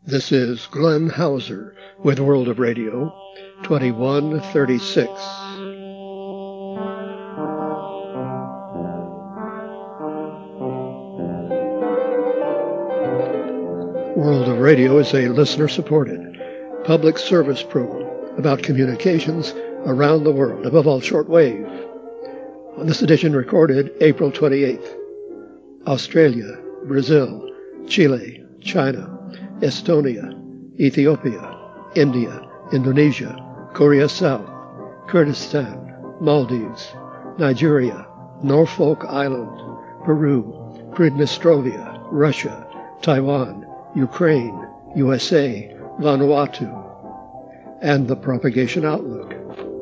This is Glenn Hauser with World of Radio 2136. World of Radio is a listener-supported public service program about communications around the world, above all shortwave. On this edition recorded April 28th, Australia, Brazil, Chile, China, Estonia, Ethiopia, India, Indonesia, Korea South, Kurdistan, Maldives, Nigeria, Norfolk Island, Peru, Pridnestrovia, Russia, Taiwan, Ukraine, USA, Vanuatu, and the Propagation Outlook.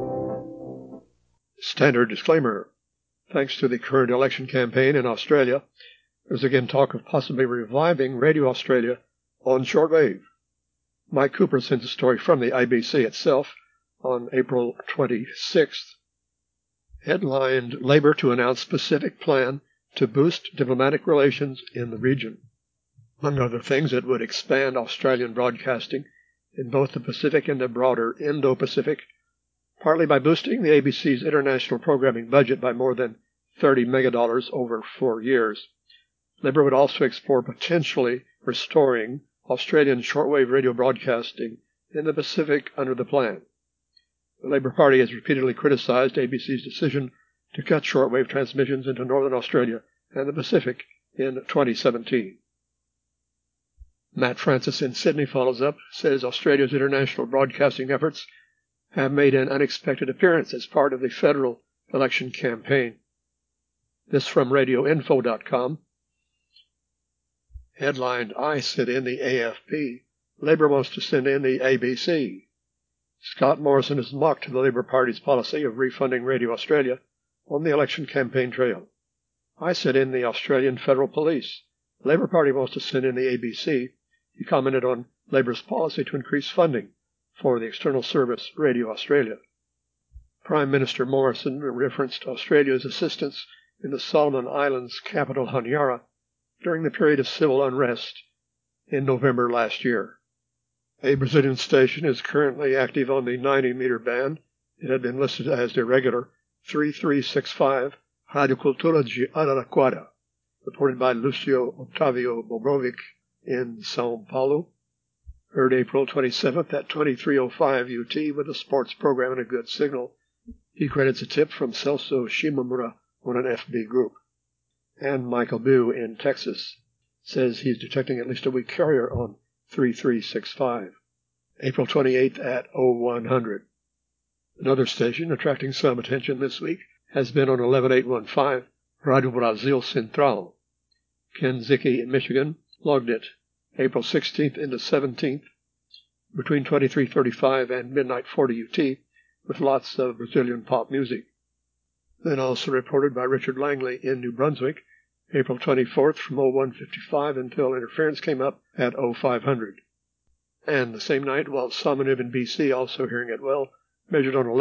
Standard disclaimer. Thanks to the current election campaign in Australia, there's again talk of possibly reviving Radio Australia on shortwave. Mike Cooper sent a story from the ABC itself on April 26th, headlined Labour to announce specific plan to boost diplomatic relations in the region. Among other things, it would expand Australian broadcasting in both the Pacific and the broader Indo-Pacific, partly by boosting the ABC's international programming budget by more than $30 million over 4 years. Labour would also explore potentially restoring Australian shortwave radio broadcasting in the Pacific under the plan. The Labour Party has repeatedly criticized ABC's decision to cut shortwave transmissions into Northern Australia and the Pacific in 2017. Matt Francis in Sydney follows up, says Australia's international broadcasting efforts have made an unexpected appearance as part of the federal election campaign. This from radioinfo.com. Headlined, I sit in the AFP. Labour wants to send in the ABC. Scott Morrison has mocked the Labour Party's policy of refunding Radio Australia on the election campaign trail. I sit in the Australian Federal Police. Labour Party wants to send in the ABC. He commented on Labour's policy to increase funding for the external service Radio Australia. Prime Minister Morrison referenced Australia's assistance in the Solomon Islands capital Honiara during the period of civil unrest in November last year. A Brazilian station is currently active on the 90-meter band. It had been listed as irregular 3365 Rádio Cultura de Araraquara, reported by Lucio Octavio Bobrovic in São Paulo. Heard April 27th at 2305 UT with a sports program and a good signal. He credits a tip from Celso Shimamura on an FB group. And Michael Boo in Texas says he's detecting at least a weak carrier on 3365. April 28th at 0100. Another station attracting some attention this week has been on 11815 Radio Brasil Central. Ken Zicki in Michigan logged it April 16th into 17th between 2335 and midnight 40 UT with lots of Brazilian pop music. Then also reported by Richard Langley in New Brunswick, April 24th from 0155 until interference came up at 0500. And the same night, Walt Somanev in BC, also hearing it well, measured on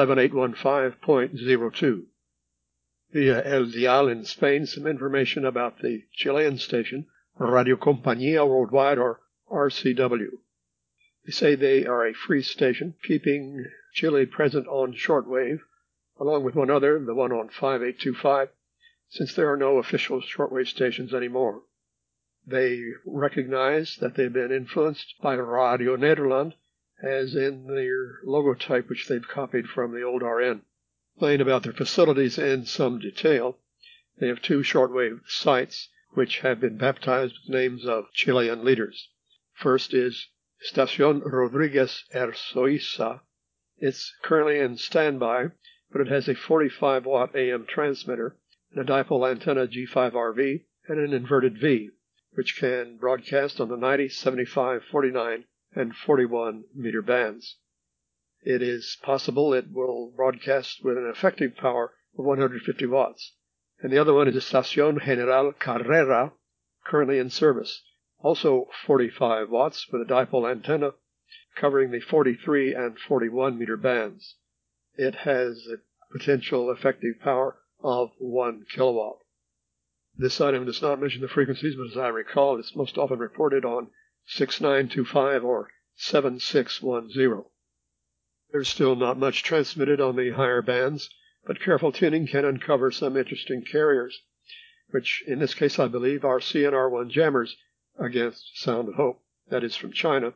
11815.02. Via El Dial in Spain, some information about the Chilean station, Radio Compañía Worldwide, or RCW. They say they are a free station, keeping Chile present on shortwave, along with one other, the one on 5825, since there are no official shortwave stations anymore. They recognize that they've been influenced by Radio Nederland, as in their logotype, which they've copied from the old RN. Playing about their facilities in some detail, they have 2 shortwave sites which have been baptized with names of Chilean leaders. First is Estación Rodríguez Erzoiza. It's currently in standby, but it has a 45-watt AM transmitter and a dipole antenna G5RV and an inverted V, which can broadcast on the 90, 75, 49, and 41 meter bands. It is possible it will broadcast with an effective power of 150 watts. And the other one is Estación General Carrera, currently in service, also 45 watts with a dipole antenna covering the 43 and 41 meter bands. It has a potential effective power of 1 kilowatt. This item does not mention the frequencies, but as I recall, it's most often reported on 6925 or 7610. There's still not much transmitted on the higher bands, but careful tuning can uncover some interesting carriers, which in this case I believe are CNR1 jammers against Sound of Hope, that is from China.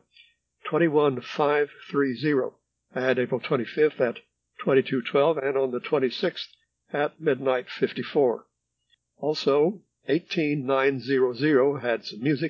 21530 at April 25th at 2212 and on the 26th at midnight 54. Also, 18900 had some music,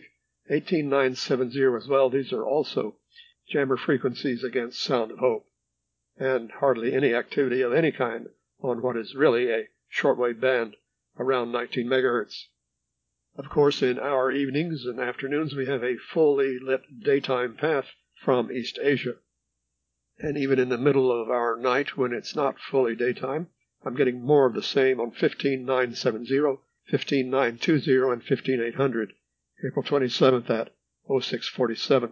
18970 as well. These are also jammer frequencies against Sound of Hope, and hardly any activity of any kind on what is really a shortwave band around 19 megahertz. Of course, in our evenings and afternoons, we have a fully lit daytime path from East Asia. And even in the middle of our night, when it's not fully daytime, I'm getting more of the same on 15970, 15920, and 15800, April 27th at 0647,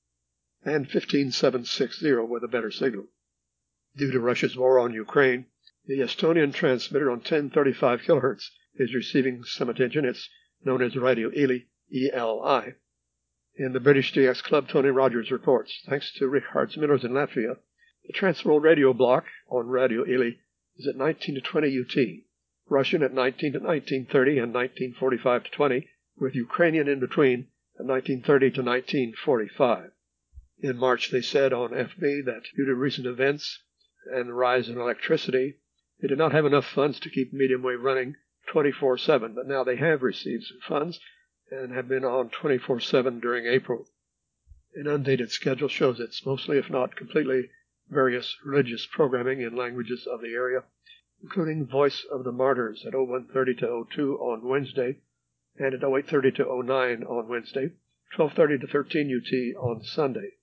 and 15760 with a better signal. Due to Russia's war on Ukraine, the Estonian transmitter on 1035 kHz is receiving some attention. It's known as Radio Eli, E-L-I. In the British DX Club, Tony Rogers reports, thanks to Richard Millers in Latvia, the Transworld radio block on Radio Eli is at 19 to 20 UT, Russian at 19 to 1930 and 1945 to 20, with Ukrainian in between at 1930 to 1945. In March, they said on FB that due to recent events and the rise in electricity, they did not have enough funds to keep medium wave running 24/7, but now they have received some funds and have been on 24/7 during April. An undated schedule shows it's mostly, if not completely, various religious programming in languages of the area, including Voice of the Martyrs at 0130 to 02 on Wednesday, and at 0830 to 09 on Wednesday, 1230 to 13 UT on Sunday,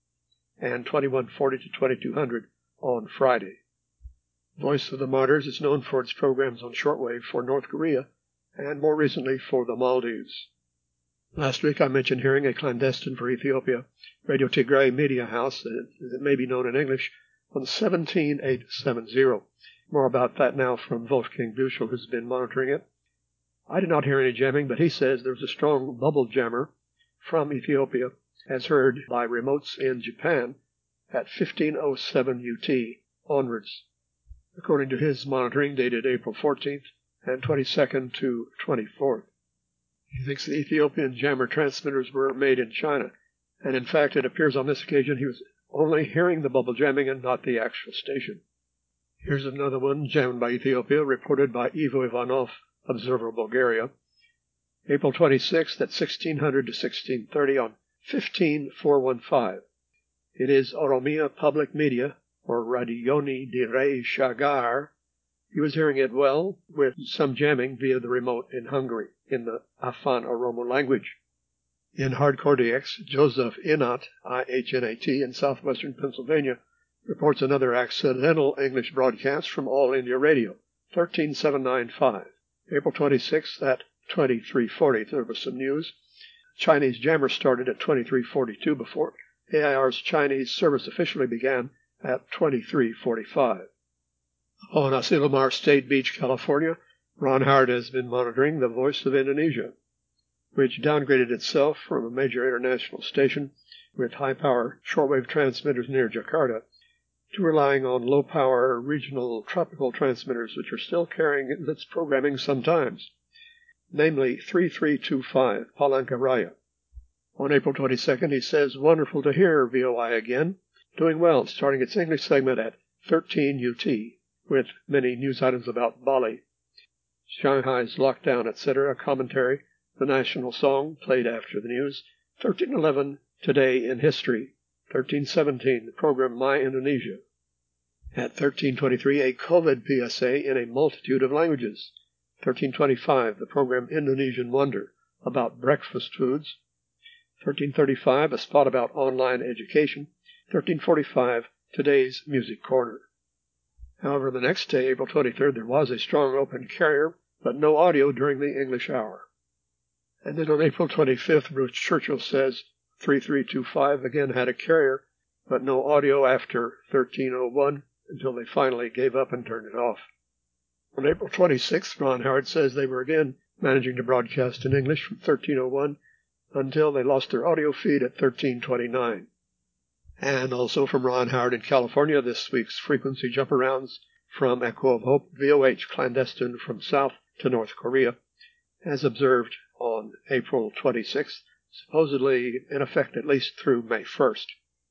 and 2140 to 2200 on Friday. Voice of the Martyrs is known for its programs on shortwave for North Korea and more recently for the Maldives. Last week I mentioned hearing a clandestine for Ethiopia, Radio Tigray Media House, as it may be known in English, on 17870. More about that now from Wolfgang Büchel, who's been monitoring it. I did not hear any jamming, but he says there's a strong bubble jammer from Ethiopia, as heard by remotes in Japan, at 1507 UT onwards, according to his monitoring dated April 14th and 22nd to 24th. He thinks the Ethiopian jammer transmitters were made in China, and in fact it appears on this occasion he was only hearing the bubble jamming and not the actual station. Here's another one jammed by Ethiopia, reported by Ivo Ivanov, Observer Bulgaria, April 26th at 1600 to 1630 on 15415. It is Oromia Public Media, or Radioni Direi Shagar. He was hearing it well, with some jamming via the remote in Hungary, in the Afan Oromo language. In Hardcore DX, Joseph Inat, I-H-N-A-T, in southwestern Pennsylvania, reports another accidental English broadcast from All India Radio, 13795. April 26th at 2340. There was some news. Chinese jammer started at 2342 before AIR's Chinese service officially began at 2345. On Asilomar State Beach, California, Ron Howard has been monitoring the Voice of Indonesia, which downgraded itself from a major international station with high-power shortwave transmitters near Jakarta to relying on low-power regional tropical transmitters, which are still carrying its programming sometimes, namely 3325 Palangkaraya. On April 22nd, he says, wonderful to hear VOI again, doing well, starting its English segment at 13 UT, with many news items about Bali, Shanghai's lockdown, etc., commentary, the national song played after the news, 1311, Today in History, 1317, the program My Indonesia. At 1323, a COVID PSA in a multitude of languages. 1325, the program Indonesian Wonder, about breakfast foods. 1335, a spot about online education. 1345, Today's Music Corner. However, the next day, April 23rd, there was a strong open carrier, but no audio during the English hour. And then on April 25th, Bruce Churchill says 3325 again had a carrier, but no audio after 1301 until they finally gave up and turned it off. On April 26th, Ron Howard says they were again managing to broadcast in English from 1301 until they lost their audio feed at 1329. And also from Ron Howard in California, this week's frequency jump-arounds from Echo of Hope, VOH clandestine from South to North Korea, as observed on April 26th, supposedly in effect at least through May 1st.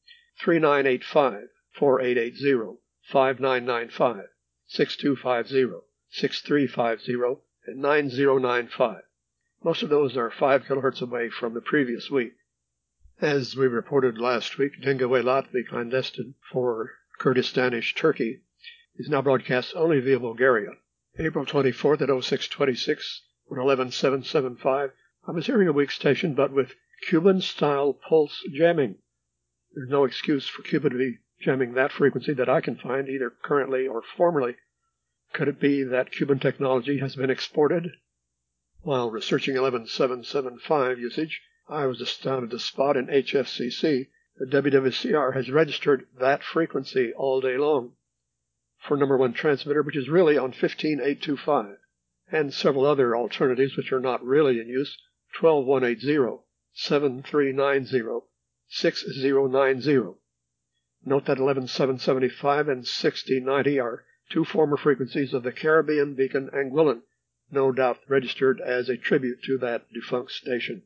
3985, 4880, 5995, 6250, 6350, and 9095. Most of those are 5 kilohertz away from the previous week. As we reported last week, Dingawelat, the clandestine for Kurdistanish Turkey, is now broadcast only via Bulgaria. April 24th at 0626 on 11775, I was hearing a weak station, but with Cuban-style pulse jamming. There's no excuse for Cuba to be jamming that frequency that I can find, either currently or formerly. Could it be that Cuban technology has been exported? While researching 11775 usage, I was astounded to spot in HFCC that WWCR has registered that frequency all day long for number one transmitter, which is really on 15825, and several other alternatives which are not really in use, 12180, 7390, 6090. Note that 11775 and 6090 are two former frequencies of the Caribbean beacon Anguillan, no doubt registered as a tribute to that defunct station.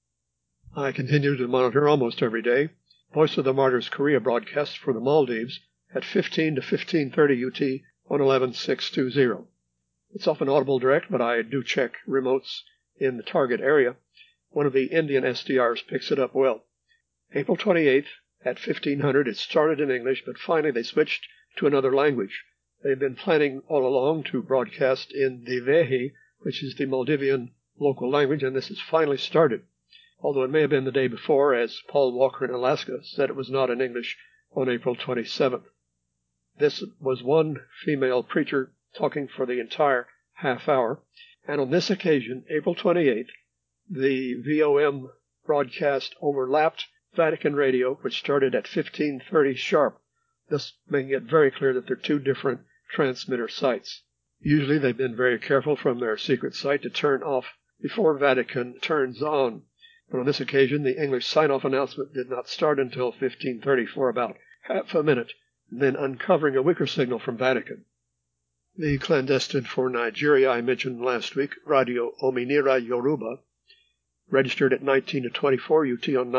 I continue to monitor almost every day Voice of the Martyrs Korea broadcasts for the Maldives at 15 to 1530 UT on 11620. It's often audible direct, but I do check remotes in the target area. One of the Indian SDRs picks it up well. April 28th at 1500, it started in English, but finally they switched to another language. They've been planning all along to broadcast in Divehi, which is the Maldivian local language, and this has finally started. Although it may have been the day before, as Paul Walker in Alaska said it was not in English on April 27th. This was one female preacher talking for the entire half hour, and on this occasion, April 28th, the VOM broadcast overlapped Vatican Radio, which started at 1530 sharp, thus making it very clear that they're two different transmitter sites. Usually they've been very careful from their secret site to turn off before Vatican turns on. But on this occasion, the English sign-off announcement did not start until 1530 for about half a minute, then uncovering a weaker signal from Vatican. The clandestine for Nigeria I mentioned last week, Radio Ominira Yoruba, registered at 19 to 24 UT on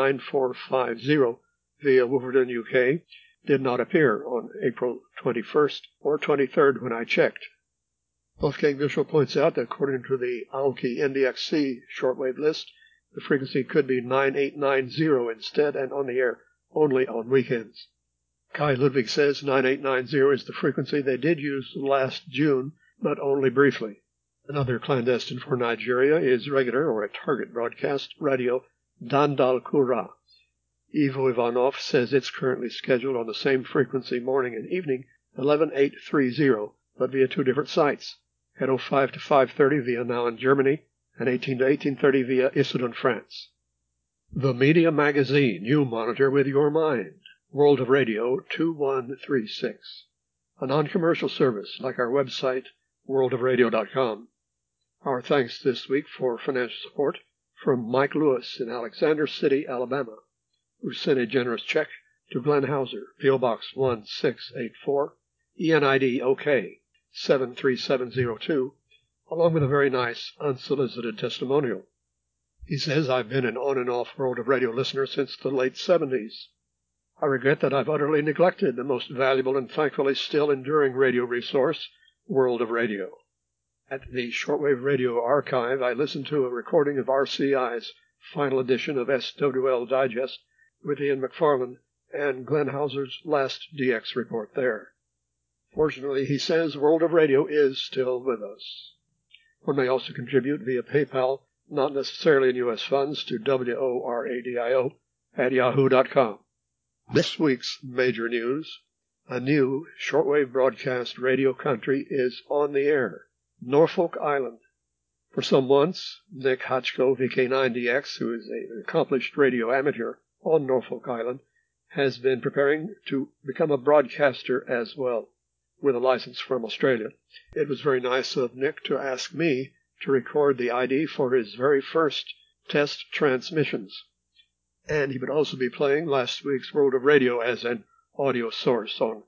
9450 via Wolverton, UK, did not appear on April 21st or 23rd when I checked. Wolfgang Visual points out that according to the Aoki NDXC shortwave list, the frequency could be 9890 instead and on the air only on weekends. Kai Ludwig says 9890 is the frequency they did use last June, but only briefly. Another clandestine for Nigeria is regular or a target broadcast radio Dandal Kura. Ivo Ivanov says it's currently scheduled on the same frequency morning and evening, 11830, but via two different sites, at 05 to 530 via Now in Germany, and 18 to 1830 via Issoudun, France. The Media Magazine you monitor with your mind. World of Radio 2136. A non-commercial service like our website, worldofradio.com. Our thanks this week for financial support from Mike Lewis in Alexander City, Alabama, who sent a generous check to Glenn Hauser, P.O. Box 1684, ENID OK 73702, along with a very nice unsolicited testimonial. He says, I've been an on and off World of Radio listener since the late 70s. I regret that I've utterly neglected the most valuable and thankfully still enduring radio resource, World of Radio. At the Shortwave Radio Archive, I listened to a recording of RCI's final edition of SWL Digest with Ian McFarland and Glenn Hauser's last DX report there. Fortunately, he says World of Radio is still with us. One may also contribute via PayPal, not necessarily in U.S. funds, to WORADIO@yahoo.com. This week's major news, a new shortwave broadcast radio country is on the air, Norfolk Island. For some months, Nick Hotchko, VK9DX, who is an accomplished radio amateur on Norfolk Island, has been preparing to become a broadcaster as well, with a license from Australia. It was very nice of Nick to ask me to record the ID for his very first test transmissions. And he would also be playing last week's World of Radio as an audio source on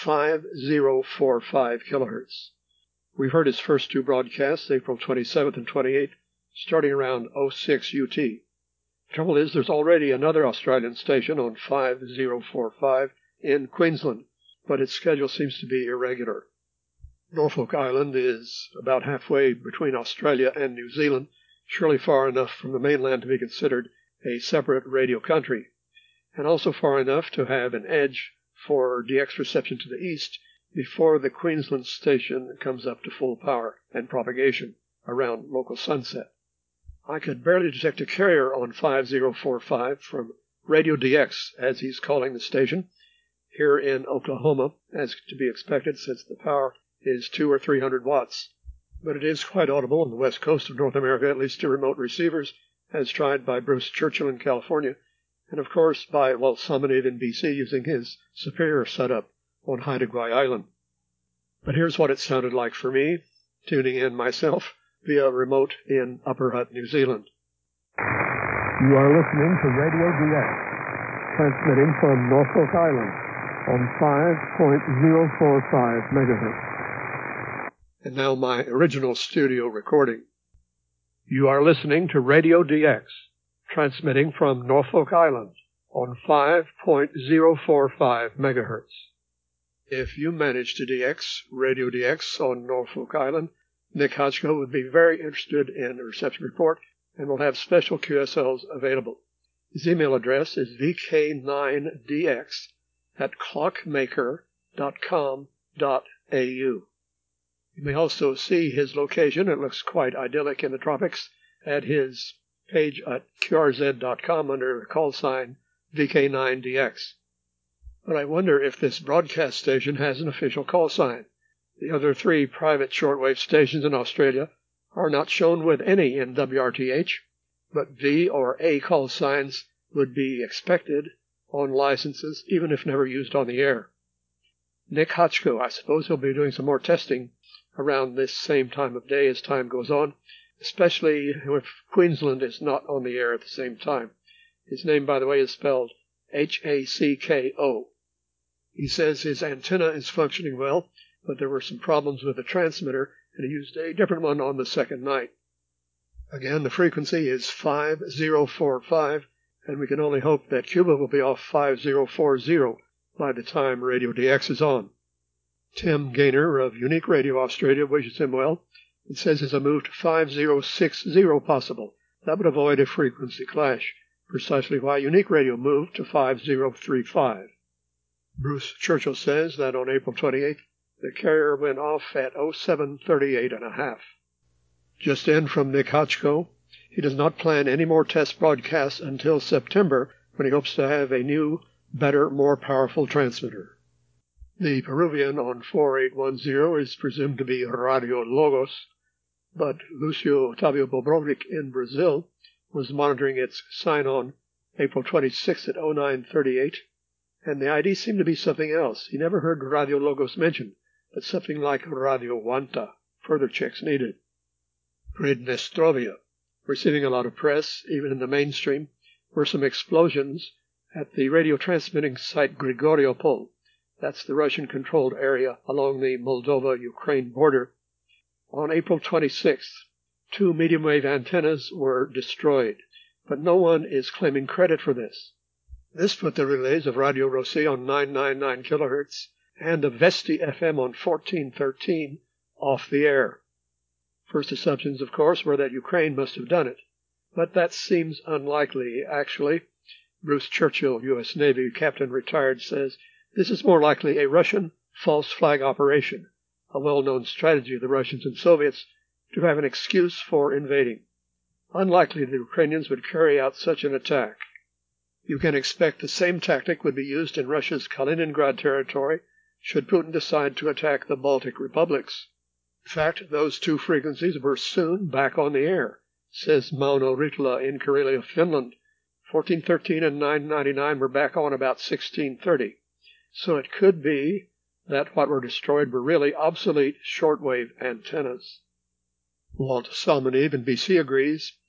5045 kilohertz. We've heard his first two broadcasts, April 27th and 28th, starting around 06 UT. The trouble is there's already another Australian station on 5045 in Queensland, but its schedule seems to be irregular. Norfolk Island is about halfway between Australia and New Zealand, surely far enough from the mainland to be considered a separate radio country, and also far enough to have an edge for DX reception to the east before the Queensland station comes up to full power and propagation around local sunset. I could barely detect a carrier on 5045 from Radio DX, as he's calling the station, here in Oklahoma, as to be expected since the power is 200 or 300 watts. But it is quite audible on the west coast of North America, at least to remote receivers, as tried by Bruce Churchill in California, and of course by Walt Salmonade in BC using his superior setup on Haida Gwaii Island. But here's what it sounded like for me, tuning in myself via remote in Upper Hutt, New Zealand. You are listening to Radio DX, transmitting from Norfolk Island on 5.045 megahertz. And now my original studio recording. You are listening to Radio DX, transmitting from Norfolk Island on 5.045 megahertz. If you manage to DX Radio DX on Norfolk Island, Nick Hotchkiss would be very interested in a reception report and will have special QSLs available. His email address is vk9dx@clockmaker.com.au. You may also see his location. It looks quite idyllic in the tropics at his page at qrz.com under the call sign VK9DX. But I wonder if this broadcast station has an official call sign. The other three private shortwave stations in Australia are not shown with any in WRTH, but V or A call signs would be expected on licenses, even if never used on the air. Nick Hotchkiss, I suppose he'll be doing some more testing around this same time of day as time goes on, especially if Queensland is not on the air at the same time. His name, by the way, is spelled Hacko. He says his antenna is functioning well, but there were some problems with the transmitter, and he used a different one on the second night. Again, the frequency is 5045, and we can only hope that Cuba will be off 5040 by the time Radio DX is on. Tim Gaynor of Unique Radio Australia wishes him well and says there's a move to 5060 possible. That would avoid a frequency clash, precisely why Unique Radio moved to 5035. Bruce Churchill says that on April 28th, the carrier went off at 0738.5. Just in from Nick Hotchkiss, he does not plan any more test broadcasts until September, when he hopes to have a new, better, more powerful transmitter. The Peruvian on 4810 is presumed to be Radio Logos, but Lucio Otávio Bobrovic in Brazil was monitoring its sign-on April 26th at 0938, and the ID seemed to be something else. He never heard Radio Logos mentioned, but something like Radio Wanta. Further checks needed. Pridnestrovia, receiving a lot of press, even in the mainstream, were some explosions at the radio transmitting site Grigoriopol. That's the Russian-controlled area along the Moldova-Ukraine border. On April 26th, 2 medium-wave antennas were destroyed, but no one is claiming credit for this. This put the relays of Radio Rossi on 999 kilohertz and of Vesti FM on 1413 off the air. First assumptions, of course, were that Ukraine must have done it, but that seems unlikely, actually. Bruce Churchill, U.S. Navy Captain Retired, says this is more likely a Russian false flag operation, a well-known strategy of the Russians and Soviets to have an excuse for invading. Unlikely the Ukrainians would carry out such an attack. You can expect the same tactic would be used in Russia's Kaliningrad territory should Putin decide to attack the Baltic republics. In fact, those 2 frequencies were soon back on the air, says Mauno Ritala in Karelia, Finland. 1413 and 999 were back on about 1630. So it could be that what were destroyed were really obsolete shortwave antennas. Walt Salmonade in BC agrees.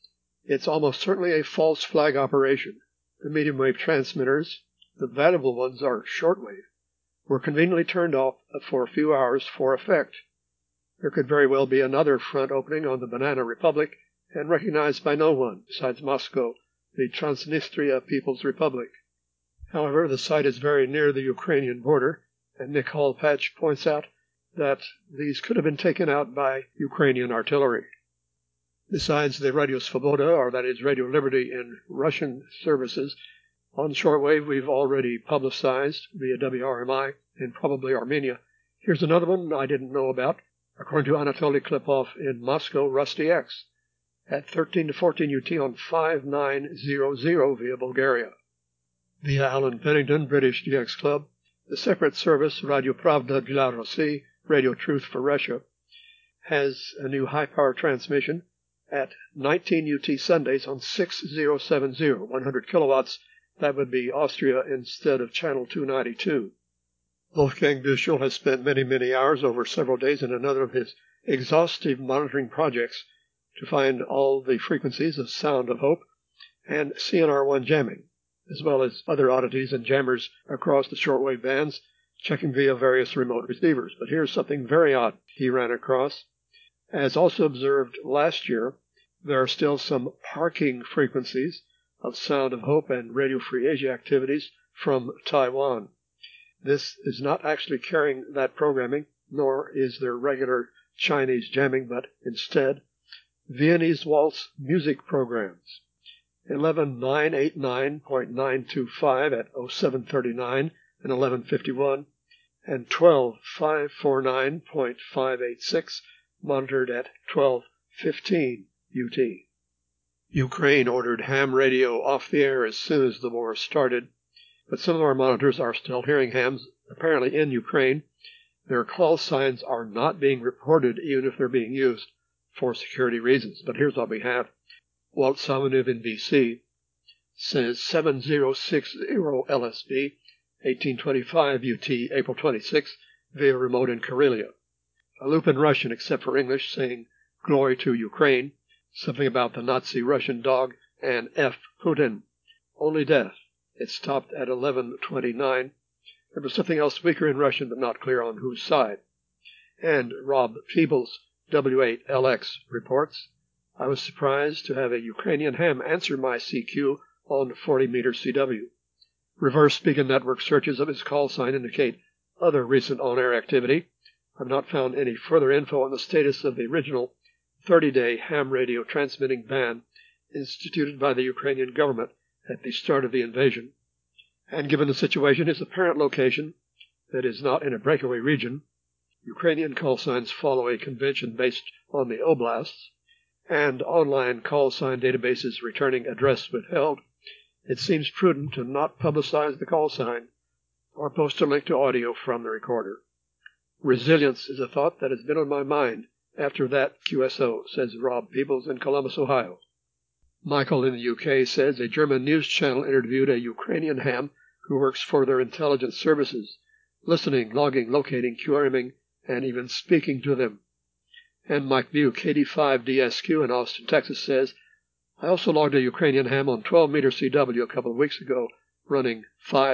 It's almost certainly a false flag operation. The medium wave transmitters, the valuable ones are shortwave, were conveniently turned off for a few hours for effect. There could very well be another front opening on the Banana Republic and recognized by no one besides Moscow, the Transnistria People's Republic. However, the site is very near the Ukrainian border, and Nick Hallpatch points out that these could have been taken out by Ukrainian artillery. Besides the Radio Svoboda, or that is Radio Liberty in Russian services, on shortwave we've already publicized via WRMI in probably Armenia. Here's another one I didn't know about. According to Anatoly Klipov in Moscow, Rusty X, at 13 to 14 UT on 5900 via Bulgaria. Via Alan Pennington, British DX Club, the separate service Radio Pravda dla Rossi, Radio Truth for Russia, has a new high-power transmission at 19 UT Sundays on 6070, 100 kilowatts. That would be Austria instead of channel 292. Wolfgang Büchel has spent many hours over several days in another of his exhaustive monitoring projects to find all the frequencies of Sound of Hope and CNR1 jamming, as well as other oddities and jammers across the shortwave bands, checking via various remote receivers. But here's something very odd he ran across. As also observed last year, there are still some parking frequencies of Sound of Hope and Radio Free Asia activities from Taiwan. This is not actually carrying that programming, nor is there regular Chinese jamming, but instead Viennese waltz music programs. 11989.925 at 0739 and 1151, and 12549.586 monitored at 1215 UT. Ukraine ordered ham radio off the air as soon as the war started, but some of our monitors are still hearing hams, apparently in Ukraine. Their call signs are not being reported, even if they're being used for security reasons. But here's what we have. Walt Samanev in BC says 7060 LSB, 1825 UT, April 26, via remote in Karelia. A loop in Russian, except for English, saying glory to Ukraine, something about the Nazi Russian dog, and F. Putin. Only death. It stopped at 11:29. There was something else weaker in Russian, but not clear on whose side. And Rob Peebles, W8LX, reports, I was surprised to have a Ukrainian ham answer my CQ on 40-meter CW. Reverse Beacon Network searches of his call sign indicate other recent on-air activity. I've not found any further info on the status of the original 30-day ham radio transmitting ban instituted by the Ukrainian government at the start of the invasion. And given the situation, his apparent location, that is not in a breakaway region, Ukrainian call signs follow a convention based on the oblasts, and online call sign databases returning address withheld, it seems prudent to not publicize the call sign or post a link to audio from the recorder. Resilience is a thought that has been on my mind after that QSO, says Rob Peebles in Columbus, Ohio. Michael in the UK says a German news channel interviewed a Ukrainian ham who works for their intelligence services, listening, logging, locating, QRMing, and even speaking to them. And Mike View, KD5DSQ in Austin, Texas, says, I also logged a Ukrainian ham on 12-meter CW a couple of weeks ago, running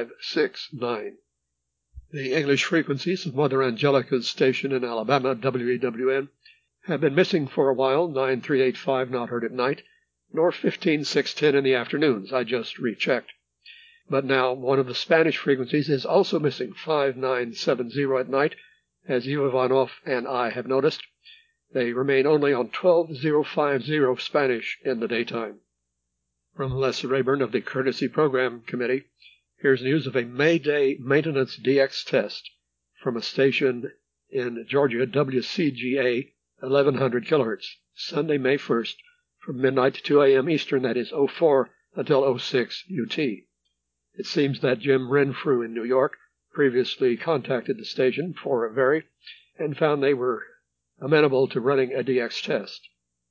569. The English frequencies of Mother Angelica's station in Alabama, WAWN, have been missing for a while, 9385 not heard at night, nor 15610 in the afternoons. I just rechecked. But now one of the Spanish frequencies is also missing, 5970 at night, as Ivanov and I have noticed. They remain only on 12050 Spanish in the daytime. From Les Rayburn of the Courtesy Program Committee, here's news of a May Day maintenance DX test from a station in Georgia, WCGA, 1100 kilohertz, Sunday, May 1st, from midnight to 2 a.m. Eastern, that is 04 until 06 UT. It seems that Jim Renfrew in New York previously contacted the station for a vary and found they were amenable to running a DX test.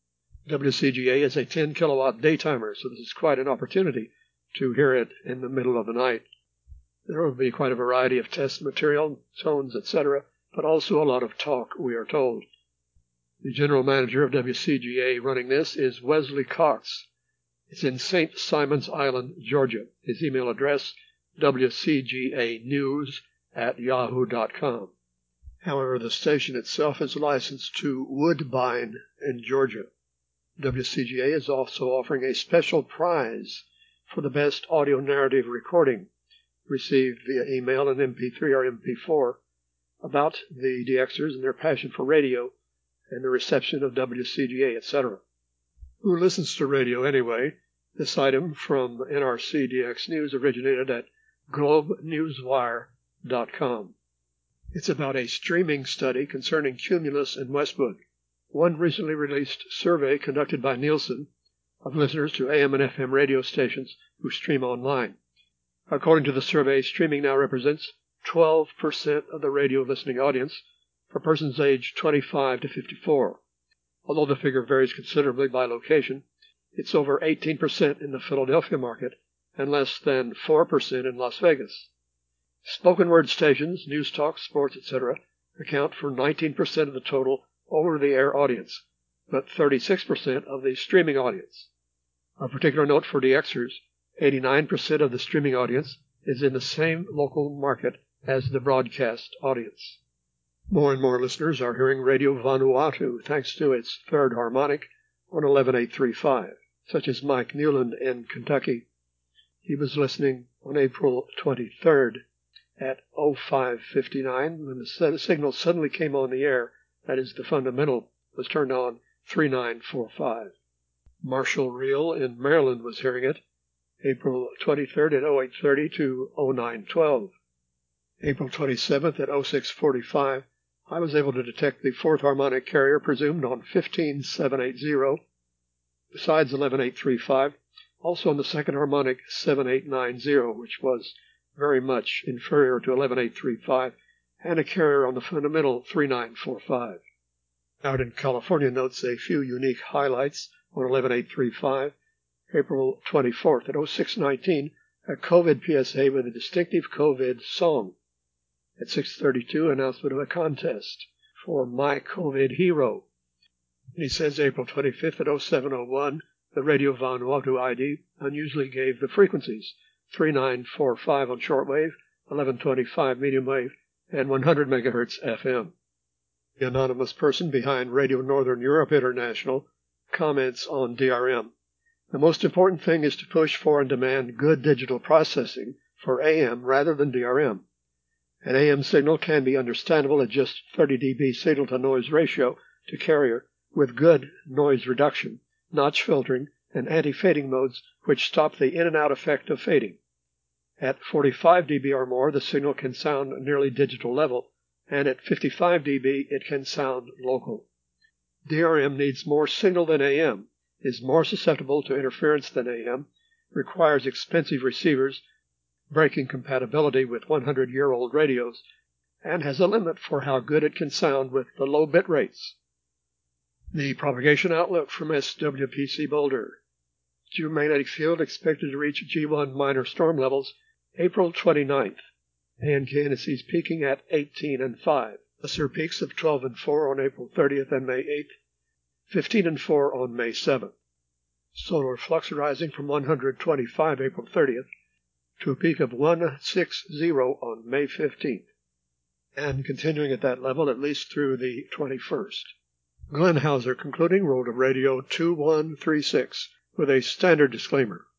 WCGA is a 10 kilowatt daytimer, so this is quite an opportunity to hear it in the middle of the night. There will be quite a variety of test material, tones, etc., but also a lot of talk, we are told. The general manager of WCGA running this is Wesley Cox, It's in St. Simons Island, Georgia. His email address, wcganews@yahoo.com. However, the station itself is licensed to Woodbine in Georgia. WCGA is also offering a special prize for the best audio narrative recording received via email and MP3 or MP4 about the DXers and their passion for radio and the reception of WCGA, etc. Who listens to radio anyway? This item from NRC DX News originated at globenewswire.com. It's about a streaming study concerning Cumulus and Westwood. One recently released survey conducted by Nielsen of listeners to AM and FM radio stations who stream online. According to the survey, streaming now represents 12% of the radio listening audience for persons aged 25 to 54. Although the figure varies considerably by location, it's over 18% in the Philadelphia market and less than 4% in Las Vegas. Spoken word stations, news talk, sports, etc. account for 19% of the total over-the-air audience, but 36% of the streaming audience. A particular note for DXers, 89% of the streaming audience is in the same local market as the broadcast audience. More and more listeners are hearing Radio Vanuatu thanks to its third harmonic on 11835, such as Mike Newland in Kentucky. He was listening on April 23rd at 05:59 when the signal suddenly came on the air, that is, the fundamental was turned on 3945. Marshall Reel in Maryland was hearing it April 23rd at 0830 to 0912. April 27th at 0645, I was able to detect the fourth harmonic carrier presumed on 15780, besides 11835, also on the second harmonic 7890, which was very much inferior to 11835, and a carrier on the fundamental 3945. Out in California notes a few unique highlights on 11835. April 24th at 0619, a COVID PSA with a distinctive COVID song. At 6:32, announcement of a contest for My COVID Hero. And he says April 25th at 0701, the Radio Vanuatu ID unusually gave the frequencies 3945 on shortwave, 1125 medium wave, and 100 megahertz FM. The anonymous person behind Radio Northern Europe International comments on DRM. The most important thing is to push for and demand good digital processing for AM rather than DRM. An AM signal can be understandable at just 30 dB signal-to-noise ratio to carrier with good noise reduction, notch filtering, and anti-fading modes which stop the in-and-out effect of fading. At 45 dB or more, the signal can sound nearly digital level, and at 55 dB, it can sound local. DRM needs more signal than AM, is more susceptible to interference than AM, requires expensive receivers, breaking compatibility with 100-year-old radios, and has a limit for how good it can sound with the low bit rates. The propagation outlook from SWPC Boulder. Geomagnetic field expected to reach G1 minor storm levels April 29th. ANK-NSEs peaking at 18 and 5. Lesser peaks of 12 and 4 on April 30th and May 8th. 15 and 4 on May 7th. Solar flux rising from 125 April 30th to a peak of 160 on May 15th, and continuing at that level at least through the 21st. Glenn Hauser concluding World of Radio 2136 with a standard disclaimer.